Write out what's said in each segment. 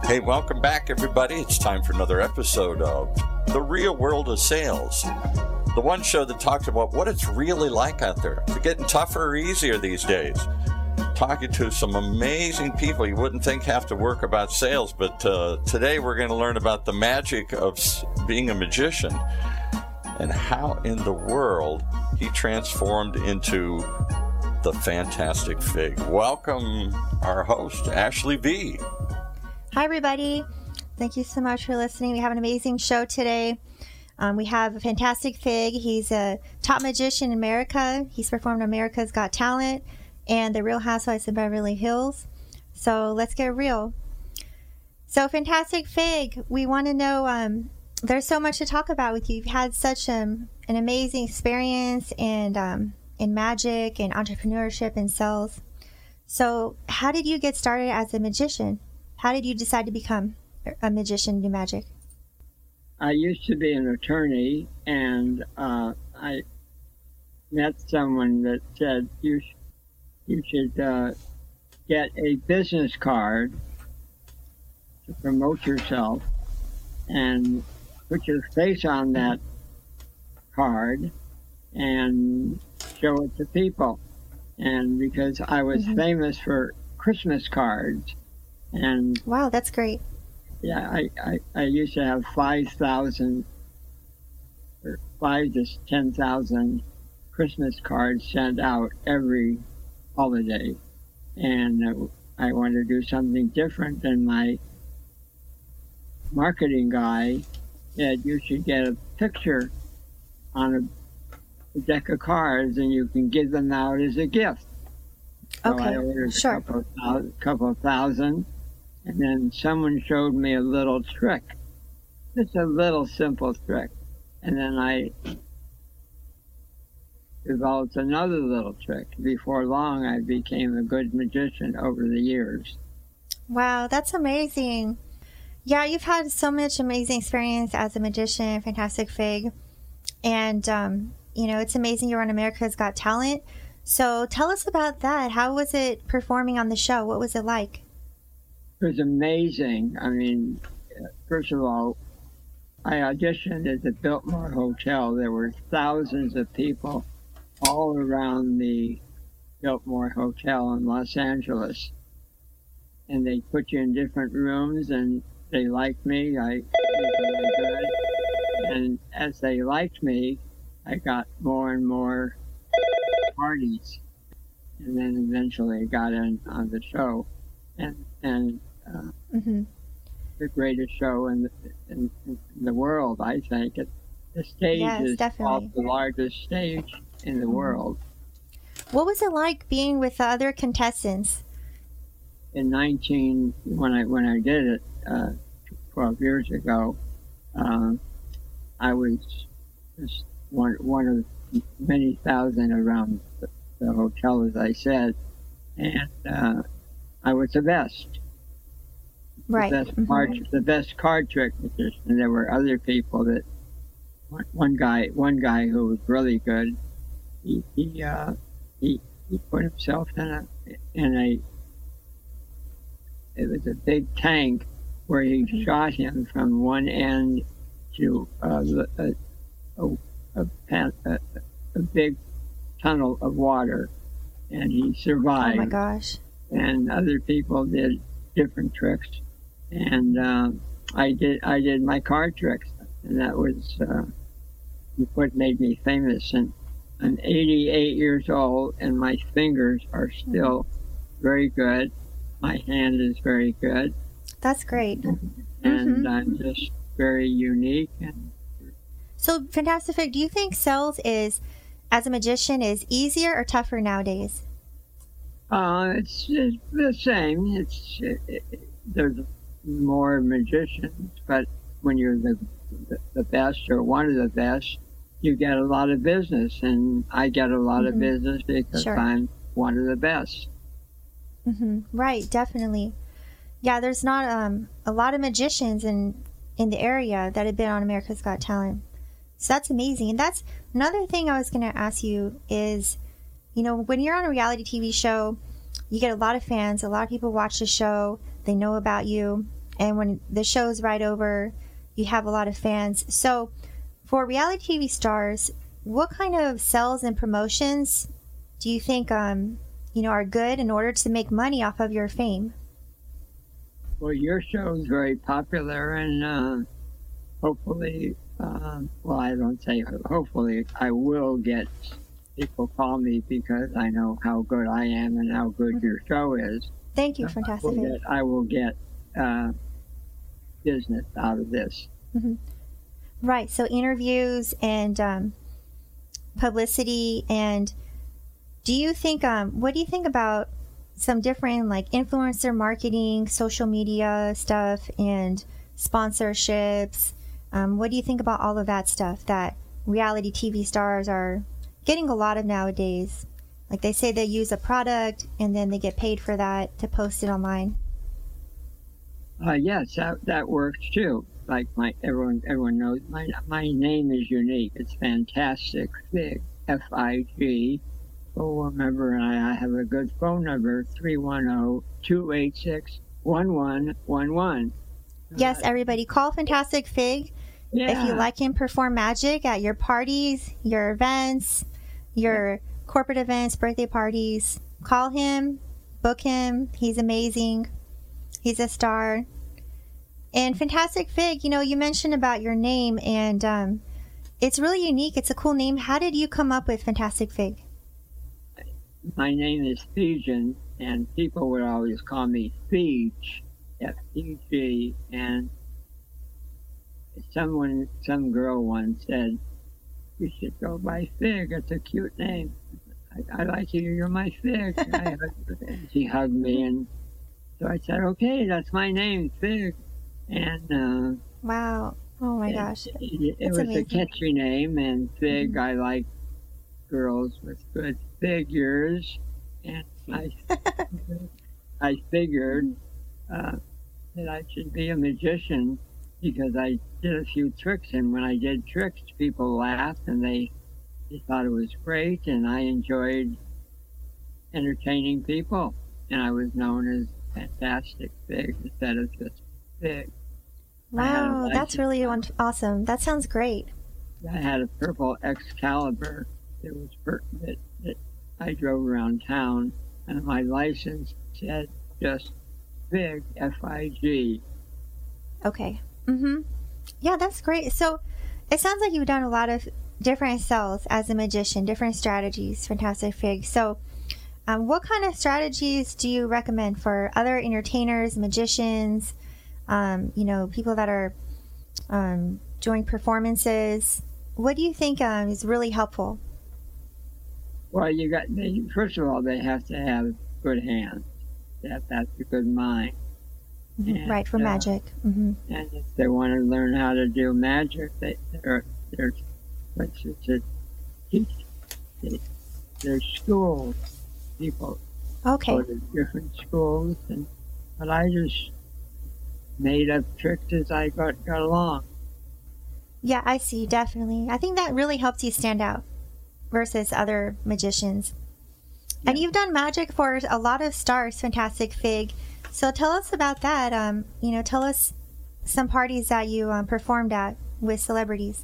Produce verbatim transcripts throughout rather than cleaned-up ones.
Hey, welcome back, everybody. It's time for another episode of The Real World of Sales, the one show that talks about what it's really like out there. Is it getting tougher or easier these days? Talking to some amazing people you wouldn't think have to work about sales, but uh, today we're going to learn about the magic of being a magician and how in the world he transformed into the Fantastic Fig. Welcome our host, Ashley V. Hi, everybody. Thank you so much for listening. We have an amazing show today. Um, we have a Fantastic Fig. He's a top magician in America. He's performed America's Got Talent and The Real Housewives of Beverly Hills. So let's get real. So Fantastic Fig, we want to know, um, there's so much to talk about with you. You've had such um, an amazing experience and um, in magic and entrepreneurship and sales. So how did you get started as a magician? How did you decide to become a magician and do magic? I used to be an attorney, and uh, I met someone that said you sh- you should uh, get a business card to promote yourself and put your face on that card and show it to people. And because I was mm-hmm. famous for Christmas cards, and wow, that's great. Yeah, I, I, I used to have five thousand or five to ten thousand Christmas cards sent out every holiday. And uh, I wanted to do something different. And my marketing guy said, you should get a picture on a, a deck of cards and you can give them out as a gift. So okay, I ordered sure. a couple of, couple of thousand. And then someone showed me a little trick, just a little simple trick. And then I developed another little trick. Before long, I became a good magician over the years. Wow, that's amazing. Yeah, you've had so much amazing experience as a magician, Fantastic Fig. And, um, you know, it's amazing you're on America's Got Talent. So tell us about that. How was it performing on the show? What was it like? It was amazing. I mean, first of all, I auditioned at the Biltmore Hotel. There were thousands of people all around the Biltmore Hotel in Los Angeles. And they put you in different rooms, and they liked me. I was really good. And as they liked me, I got more and more parties. And then eventually I got in on the show. And and uh, mm-hmm. the greatest show in the, in, in the world, I think. It, the stage yes, is definitely. the largest stage in the mm-hmm. world. What was it like being with the other contestants? In nineteen, when I when I did it uh, twelve years ago, um, I was just one one of many thousand around the, the hotel, as I said, and. Uh, I was the best. Right. The best, mm-hmm. card, the best card trick magician. And there were other people that, one guy, one guy who was really good, he, he, uh, he, he put himself in a, in a, it was a big tank where he mm-hmm. shot him from one end to uh, a, a, a, pan, a, a big tunnel of water, and he survived. Oh my gosh. And other people did different tricks, and uh, I did I did my card tricks, and that was uh, what made me famous. And I'm eighty-eight years old, and my fingers are still very good. My hand is very good. That's great. And mm-hmm. I'm just very unique. And so, Fantastic Fig, do you think sales is, as a magician, is easier or tougher nowadays? Uh, it's, it's the same. It's it, it, there's more magicians, but when you're the, the the best or one of the best, you get a lot of business, and I get a lot mm-hmm. of business because sure. I'm one of the best. Mm-hmm. Right, definitely. Yeah, there's not um a lot of magicians in in the area that have been on America's Got Talent, so that's amazing. And that's another thing I was going to ask you is, you know, when you're on a reality T V show, you get a lot of fans. A lot of people watch the show. They know about you. and when the show's right over, you have a lot of fans. So for reality T V stars, what kind of sales and promotions do you think um, you know, are good in order to make money off of your fame? Well, your show is very popular, and uh, hopefully, uh, well, I don't say hopefully, I will get people call me because I know how good I am and how good mm-hmm. your show is. Thank you, Fantastic Fig. I will get uh, business out of this. Mm-hmm. Right. So interviews and um, publicity. And do you think, um, what do you think about some different like influencer marketing, social media stuff, and sponsorships? Um, what do you think about all of that stuff that reality T V stars are getting a lot of nowadays? Like they say they use a product and then they get paid for that to post it online. Uh, yes, that that works too. Like my everyone everyone knows my my name is unique. It's Fantastic Fig, F I G. Oh, remember, I have a good phone number, three one zero, two eight six, one one one one. Yes, everybody, call Fantastic Fig. Yeah. If you like him perform magic at your parties, your events, your corporate events, birthday parties, call him, book him. He's amazing. He's a star. And Fantastic Fig, you know, you mentioned about your name, and um, it's really unique. It's a cool name. How did you come up with Fantastic Fig? My name is Fijian, and people would always call me Fij, F E G, and someone, some girl once said, you should go by Fig, it's a cute name. I, I like you, you're my Fig. I, and she hugged me, and so I said, okay, that's my name, Fig. And uh, wow, oh my it, gosh, it, it, it was amazing. A catchy name, and Fig, mm-hmm. I like girls with good figures, and I, I figured uh, that I should be a magician because I did a few tricks, and when I did tricks, people laughed, and they, they thought it was great, and I enjoyed entertaining people, and I was known as Fantastic Fig instead of just Fig. Wow, that's really awesome. That sounds great. I had a purple Excalibur that was per- that, that I drove around town, and my license said just Fig, F I G. Okay. Mm-hmm. Yeah, that's great. So it sounds like you've done a lot of different sales as a magician, different strategies, Fantastic Fig. So um, what kind of strategies do you recommend for other entertainers, magicians, um, you know, people that are um, doing performances? What do you think um, is really helpful? Well, you got, they, first of all, they have to have good hands. They have to have a good mind. And, right, for uh, magic. Mm-hmm. And if they want to learn how to do magic, they, there, there's places to teach. They, there's schools. People okay. go to different schools, and but I just made up tricks as I got, got along. Yeah, I see, definitely. I think that really helps you stand out versus other magicians. Yeah. And you've done magic for a lot of stars, Fantastic Fig. So tell us about that. Um, you know, tell us some parties that you um, performed at with celebrities.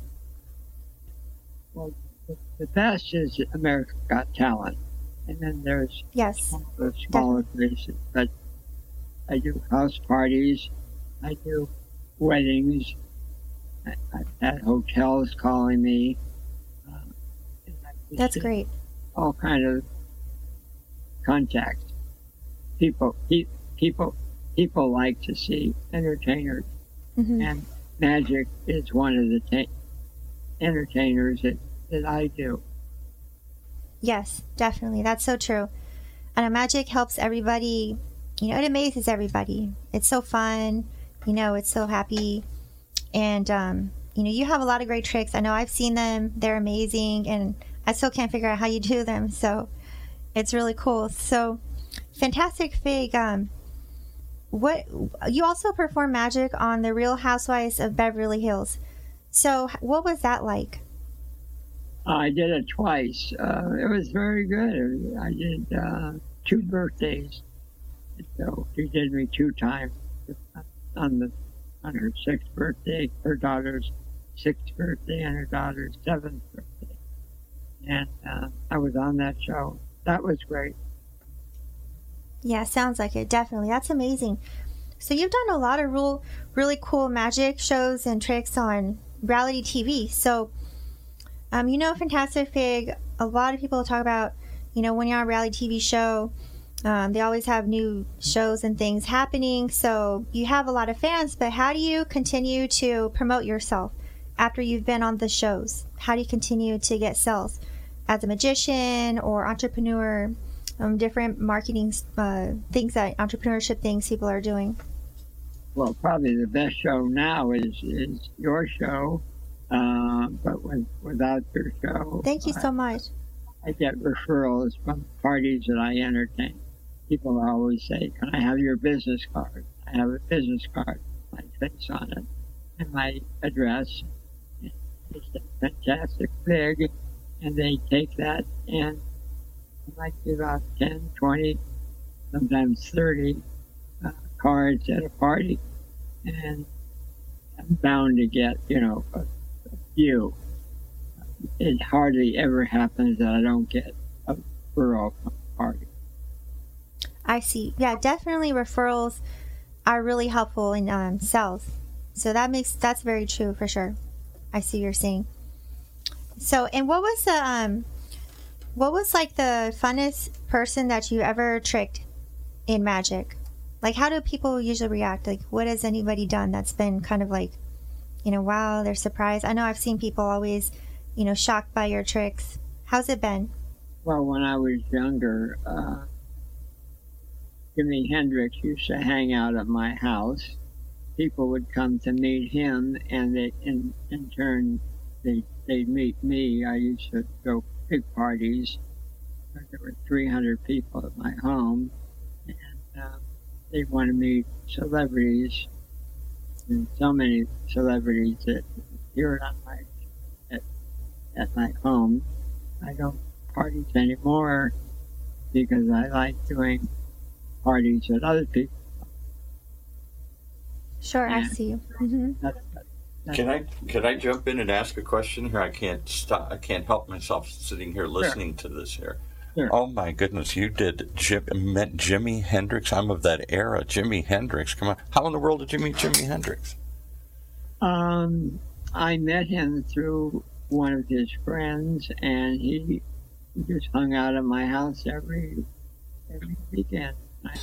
Well, the, the best is America's Got Talent, and then there's yes, the smaller places. But I do house parties, I do weddings. I, I've had hotels calling me. Uh, That's great. All kind of contacts. People, people. People people like to see entertainers, mm-hmm. and magic is one of the ta- entertainers that, that I do. Yes, definitely. That's so true. And magic helps everybody, you know, it amazes everybody. It's so fun, you know, it's so happy. And, um, you know, you have a lot of great tricks. I know I've seen them. They're amazing. And I still can't figure out how you do them. So it's really cool. So Fantastic Fig, um, What you also perform magic on The Real Housewives of Beverly Hills. So what was that like? I did it twice. Uh, it was very good. I did uh, two birthdays. So she did me two times. on the on her sixth birthday, her daughter's sixth birthday, and her daughter's seventh birthday. And uh, I was on that show. That was great. Yeah, sounds like it. Definitely. That's amazing. So you've done a lot of real, really cool magic shows and tricks on reality T V. So, um, you know, Fantastic Fig, a lot of people talk about, you know, when you're on a reality T V show, um, they always have new shows and things happening. So you have a lot of fans, but how do you continue to promote yourself after you've been on the shows? How do you continue to get sales as a magician or entrepreneur? Um, different marketing uh, things that entrepreneurship things people are doing. Well, probably the best show now is is your show, uh, but with, without your show, thank you so much. I, I get referrals from parties that I entertain. People always say, "Can I have your business card?" I have a business card, my face on it, and my address. It's a Fantastic Fig, and they take that and I might give out ten, twenty, sometimes thirty uh, cards at a party, and I'm bound to get, you know, a, a few. It hardly ever happens that I don't get a referral from a party. I see. Yeah, definitely referrals are really helpful in um, sales. So that makes, that's very true for sure. I see what you're saying. So, and what was the, um, what was like the funnest person that you ever tricked in magic? Like, how do people usually react? Like, what has anybody done that's been kind of like, you know, wow, they're surprised? I know I've seen people always, you know, shocked by your tricks. How's it been? Well, when I was younger, uh, Jimi Hendrix used to hang out at my house. People would come to meet him, and they, in, in turn, they, they'd meet me. I used to go big parties. There were three hundred people at my home, and uh, they want to meet celebrities, and so many celebrities that appeared on my at, at my home. I don't parties anymore because I like doing parties at other people. Sure, and I see you. Mm-hmm. That's, that's, Can I can I jump in and ask a question here? I can't stop. I can't help myself sitting here listening sure. to this here. Sure. Oh my goodness! You did Jim, met Jimi Hendrix. I'm of that era. Jimi Hendrix. Come on. How in the world did you meet Jimi Hendrix? Um, I met him through one of his friends, and he, he just hung out at my house every every weekend.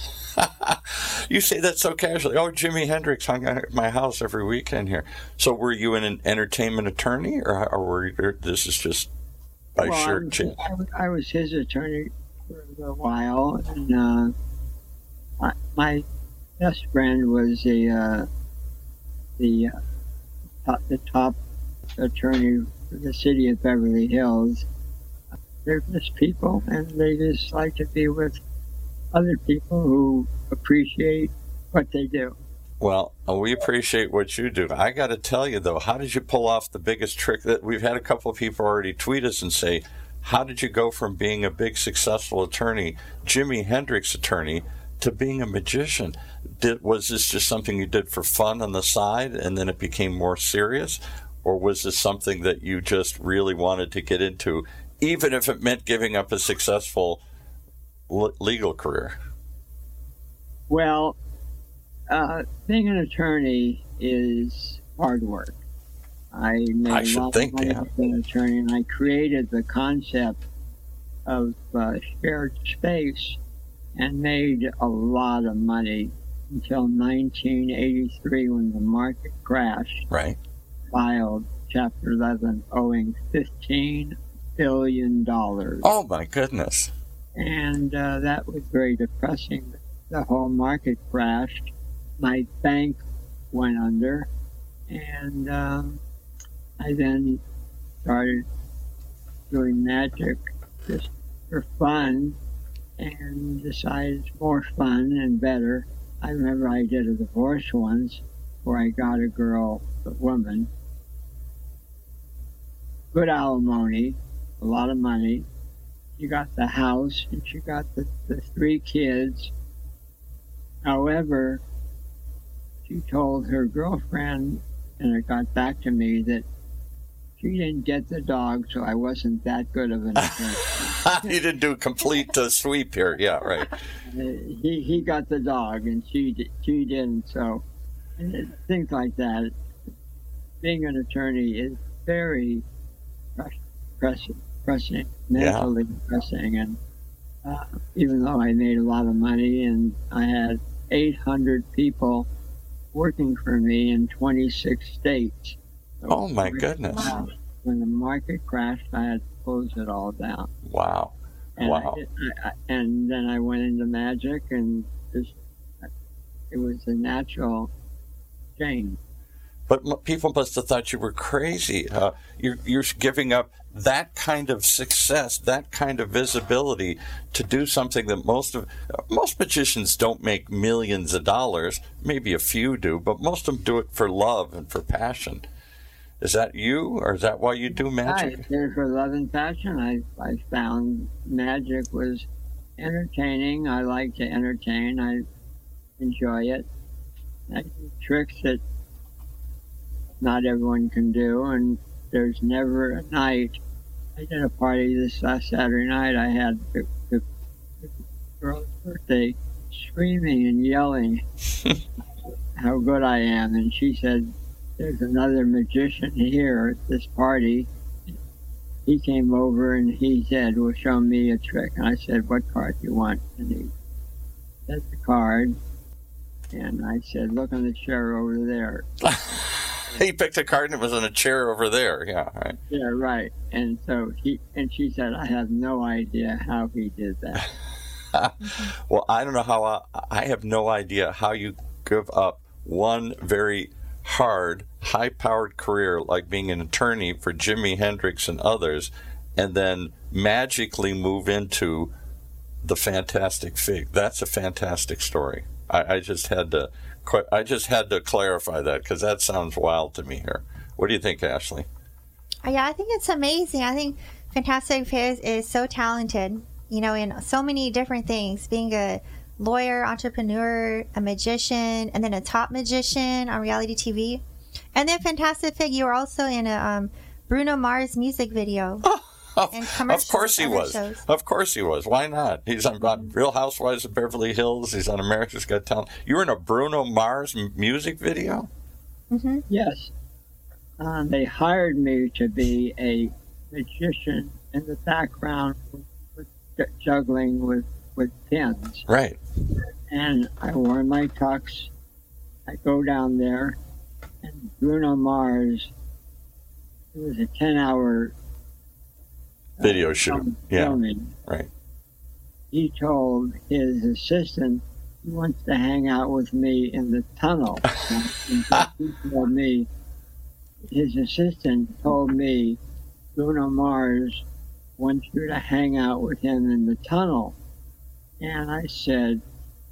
You say that so casually. Oh, Jimi Hendrix hung out at my house every weekend here. So were you an entertainment attorney, or, or were you, or this is just by well, sheer I was, chance? I was, I was his attorney for a little while, and uh, I, my best friend was the uh, the uh, top, the top attorney for the city of Beverly Hills. They're just people, and they just like to be with other people who appreciate what they do. Well, we appreciate what you do. I got to tell you, though, how did you pull off the biggest trick? That we've had a couple of people already tweet us and say, how did you go from being a big, successful attorney, Jimi Hendrix attorney, to being a magician? Did, was this just something you did for fun on the side, and then it became more serious? Or was this something that you just really wanted to get into, even if it meant giving up a successful legal career? Well, uh, being an attorney is hard work. I made I a should lot think, of money yeah. as an attorney, and I created the concept of uh, shared space and made a lot of money until nineteen eighty-three, when the market crashed. Right. Filed Chapter eleven, owing fifteen billion dollars. Oh, my goodness. And uh, that was very depressing. The whole market crashed. My bank went under, and um, I then started doing magic just for fun, and decided it's more fun and better. I remember I did a divorce once where I got a girl, a woman, good alimony, a lot of money. She got the house, and she got the, the three kids. However, she told her girlfriend, and it got back to me, that she didn't get the dog, so I wasn't that good of an attorney. You didn't do a complete uh, sweep here. Yeah, right. He he got the dog, and she did, she didn't. So and it, things like that. Being an attorney is very pressing, pressing, mentally yeah. pressing, and uh, even though I made a lot of money and I had eight hundred people working for me in twenty-six states. So oh my goodness! When the market crashed, I had to close it all down. Wow! And wow! I did, I, I, and then I went into magic, and just it was a natural change. But m- people must have thought you were crazy. Uh, you're, you're giving up that kind of success, that kind of visibility, to do something that most of most magicians don't make millions of dollars. Maybe a few do, but most of them do it for love and for passion. Is that you, or is that why you do magic? I did it for love and passion. I, I found magic was entertaining. I like to entertain. I enjoy it. I do tricks that not everyone can do, and there's never a night. I did a party this last Saturday night. I had the, the, the girl's birthday, screaming and yelling how good I am, and she said, "There's another magician here at this party." He came over and he said, "Well, show me a trick." And I said, "What card do you want?" And he said the card, and I said, "Look on the chair over there." He picked a card and it was in a chair over there. Yeah, right. Yeah, right. And so he and she said, "I have no idea how he did that." Well, I don't know how. I, I have no idea how you give up one very hard, high-powered career like being an attorney for Jimi Hendrix and others, and then magically move into the Fantastic Fig. That's a fantastic story. I, I just had to. I just had to clarify that because that sounds wild to me here. What do you think, Ashley? Yeah, I think it's amazing. I think Fantastic Fig is so talented, you know, in so many different things. Being a lawyer, entrepreneur, a magician, and then a top magician on reality T V. And then Fantastic Fig, you were also in a um, Bruno Mars music video. Oh. Of course he was. Shows. Of course he was. Why not? He's on mm-hmm. Real Housewives of Beverly Hills. He's on America's Got Talent. You were in a Bruno Mars m- music video? Mm-hmm. Yes. Um, they hired me to be a magician in the background with, with juggling with, with pins. Right. And I wore my tux. I go down there, and Bruno Mars, it was a ten-hour video shoot. Yeah. Filming. Right. He told his assistant he wants to hang out with me in the tunnel. And he told me, his assistant told me, Bruno Mars wants you to hang out with him in the tunnel. And I said,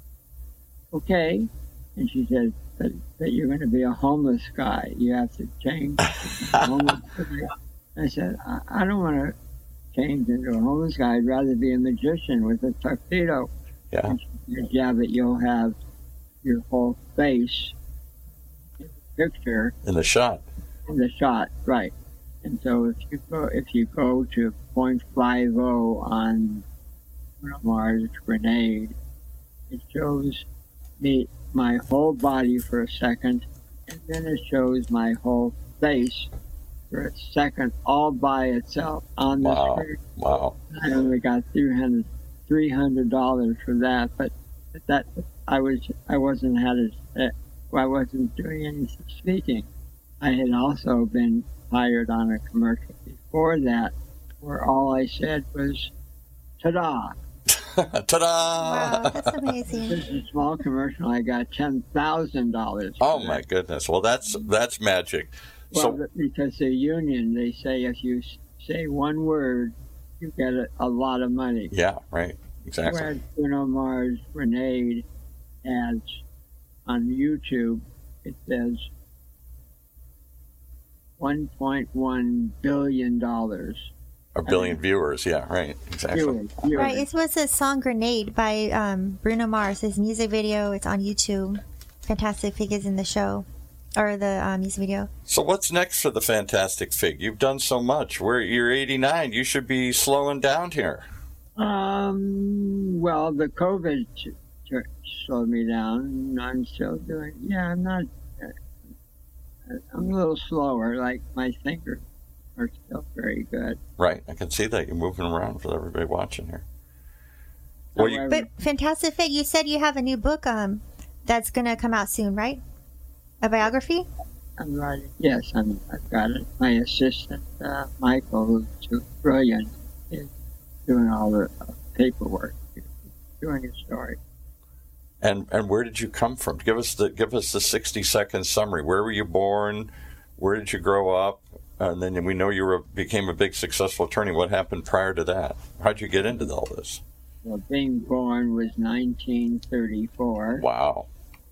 okay. And she said, but, but you're going to be a homeless guy. You have to change. Homeless guy. I said, I, I don't want to change into a homeless guy. I'd rather be a magician with a tuxedo. Yeah. And she said, yeah, but you'll have your whole face in the picture. In the shot. In the shot, right. And so if you go if you go to point five oh on Bruno Mars Grenade, it shows me my whole body for a second, and then it shows my whole face for a second all by itself on the wow. screen. Wow. I only got three hundred dollars for that, but that I was I wasn't had a, I wasn't doing any speaking. I had also been hired on a commercial before that, where all I said was, "Ta-da!" Ta-da! Wow, that's amazing. This is a small commercial. I got ten thousand dollars. Oh my goodness! Well, that's that's magic. Well, so, because the union, they say if you say one word, you get a, a lot of money. Yeah, right. Exactly. Whereas Bruno Mars Grenade ads on YouTube, it says one point one billion dollars. A billion viewers, yeah, right, exactly. Viewers, viewers. Right, it was a song Grenade by um, Bruno Mars, his music video. It's on YouTube. Fantastic Fig is in the show, or the um, music video. So what's next for the Fantastic Fig? You've done so much. We're, you're eighty-nine. You should be slowing down here. Um, well, the COVID t- t- slowed me down. I'm still doing, yeah, I'm not, uh, I'm a little slower. Like my fingers are still very good. Right. I can see that. You're moving around for everybody watching here. Well, you, But Fantastic Fig, you said you have a new book um that's going to come out soon, right? A biography? I'm writing, yes, I'm, I've got it. My assistant, uh, Michael, who's too brilliant, is doing all the uh, paperwork, doing a story. and and where did you come from? Give us the give us the sixty second summary. Where were you born? Where did you grow up? And then we know you were, became a big successful attorney. What happened prior to that? How'd you get into all this? Well, being born was nineteen thirty-four. Wow.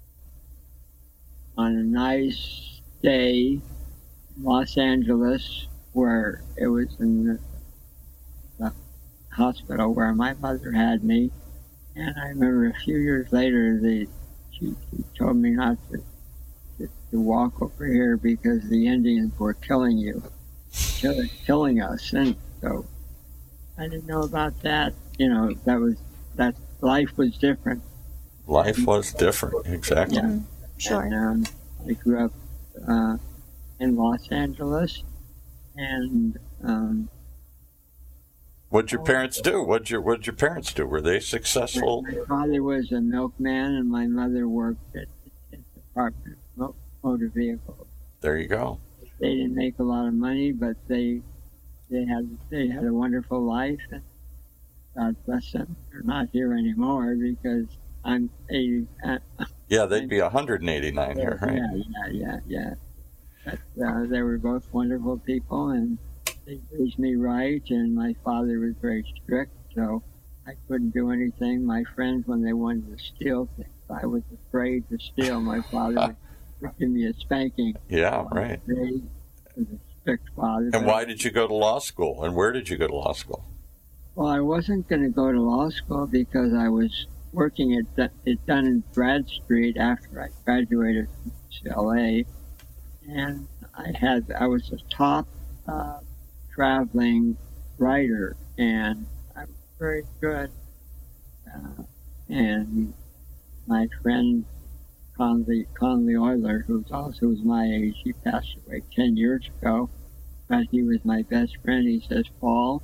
On a nice day in Los Angeles, where it was in the, the hospital where my mother had me. And I remember a few years later, the, she, she told me not to, to, to walk over here because the Indians were killing you, kill, killing us. And so I didn't know about that. You know, that was, that life was different. Life was different, exactly. Yeah. Sure. And, um, I grew up uh, in Los Angeles, and um, What'd your parents do? What'd your What'd your parents do? Were they successful? my father was a milkman, and my mother worked at, at the Department of Motor Vehicles. There you go. They didn't make a lot of money, but they they had they had a wonderful life, and God bless them. They're not here anymore because I'm eighty. Uh, Yeah, they'd be one hundred eighty-nine here, right? Yeah, yeah, yeah, yeah. But uh, they were both wonderful people, and they raised me right, and my father was very strict, so I couldn't do anything. My friends, when they wanted to steal things, I was afraid to steal. My father would give me a spanking. Yeah, right. He was a strict father. And why did you go to law school? And where did you go to law school? Well, I wasn't going to go to law school because I was working at, Dun- at Dun and Bradstreet after I graduated from U C L A, and I had I was a top uh, traveling writer, and I was very good. Uh, and my friend Conley Conley Euler, who's also was my age, he passed away ten years ago, but he was my best friend. He says, "Paul,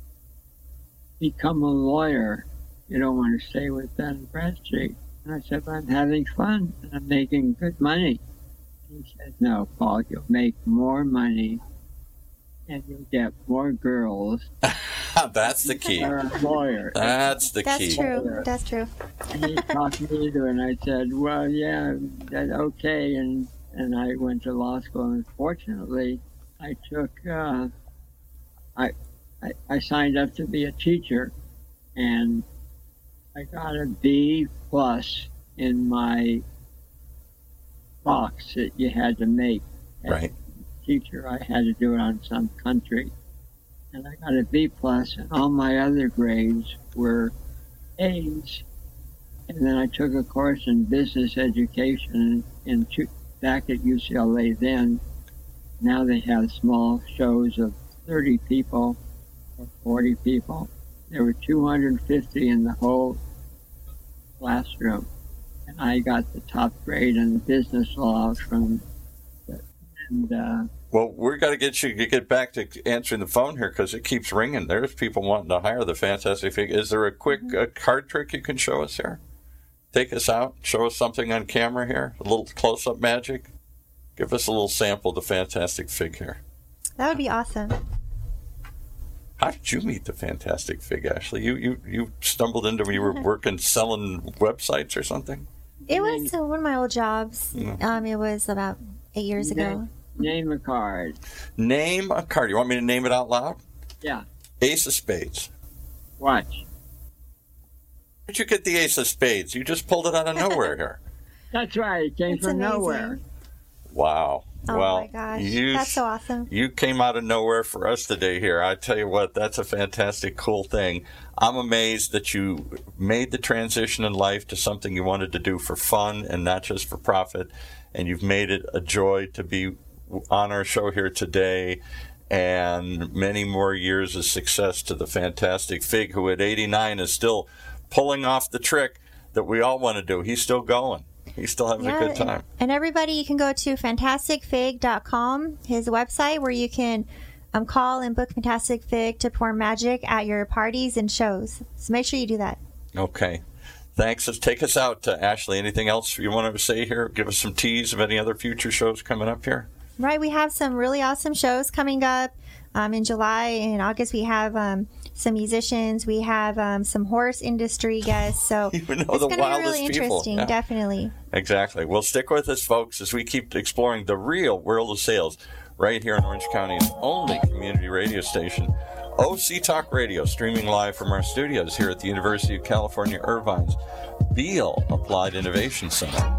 become a lawyer. You don't want to stay with Dun and Bradstreet." And I said, "But I'm having fun and I'm making good money." He said, "No, Paul, you'll make more money and you'll get more girls." That's the key. You're a lawyer. That's the That's key. true. That's true. And he talked me into it, and I said, "Well, yeah, that, okay." And and I went to law school, and fortunately, I took, uh, I, I I signed up to be a teacher, and I got a B plus in my box that you had to make. As Right. a teacher, I had to do it on some country. And I got a B plus, and all my other grades were A's. And then I took a course in business education in two, back at U C L A then. Now they have small shows of thirty people or forty people. There were two hundred fifty in the whole classroom, and I got the top grade in business law from. And uh, Well, we've got to get you to get back to answering the phone here because it keeps ringing. There's people wanting to hire the Fantastic Fig. Is there a quick uh, card trick you can show us here? Take us out. Show us something on camera here. A little close-up magic. Give us a little sample of the Fantastic Fig here. That would be awesome. How did you meet the Fantastic Fig, Ashley? You you, you stumbled into you were working selling websites or something? It was uh, one of my old jobs. Mm. Um, it was about eight years ago. name a card. Name a card. You want me to name it out loud? Yeah. Ace of Spades. Watch. Where'd you get the Ace of Spades? You just pulled it out of nowhere here. That's right. It came That's from amazing. nowhere. Wow. Oh well, my gosh, you, that's so awesome. You came out of nowhere for us today here. I tell you what, that's a fantastic, cool thing. I'm amazed that you made the transition in life to something you wanted to do for fun and not just for profit, and you've made it a joy to be on our show here today, and many more years of success to the fantastic Fig, who at eighty-nine is still pulling off the trick that we all want to do. He's still going. He's still having yeah, a good time. And, and everybody, you can go to fantastic fig dot com, his website, where you can um, call and book Fantastic Fig to perform magic at your parties and shows. So make sure you do that. Okay. Thanks. Let's take us out, uh, Ashley. Anything else you want to say here? Give us some tease of any other future shows coming up here. Right. We have some really awesome shows coming up. Um, in July and August, we have um, some musicians. We have um, some horse industry guests. So you know, it's going to be really people. interesting, Yeah. definitely. Exactly. Well, stick with us, folks, as we keep exploring the real world of sales right here in Orange County's only community radio station, O C Talk Radio, streaming live from our studios here at the University of California, Irvine's Beale Applied Innovation Center.